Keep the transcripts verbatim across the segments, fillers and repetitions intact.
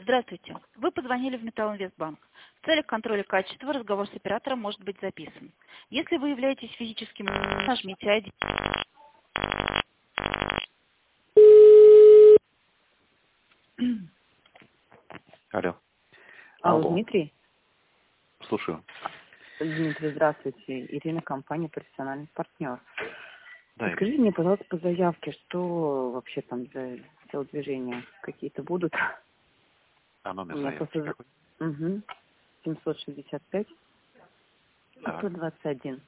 Здравствуйте. Вы позвонили в Металлинвестбанк. В целях контроля качества разговор с оператором может быть записан. Если вы являетесь физическим лицом, нажмите один. Алло. Алло, Алло. Дмитрий. Слушаю. Дмитрий, здравствуйте. Ирина, компания «Профессиональный партнер». Да, Скажите мне, пожалуйста, по заявке, что вообще там за телодвижения какие-то будут? а номер У меня заявки просто... какой? Угу. семьсот шестьдесят пять Так. сто двадцать один.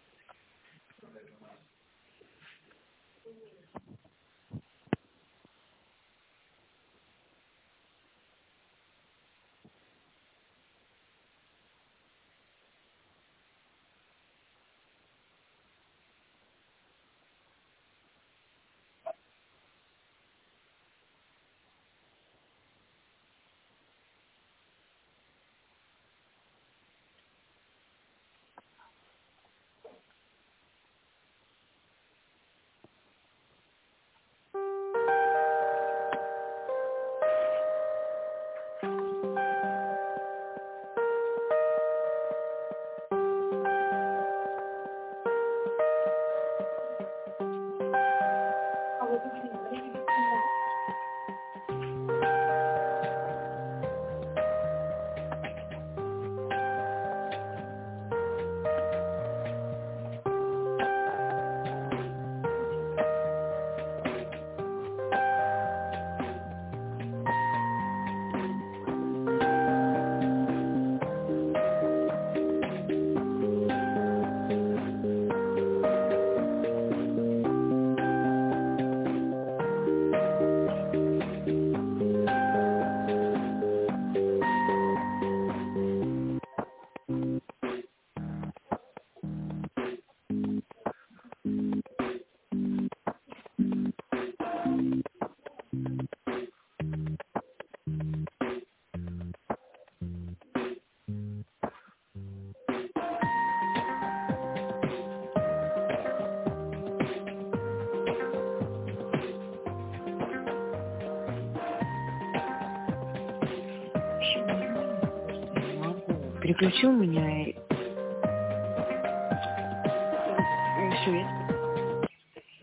Не могу. Переключил меня и... Еще есть.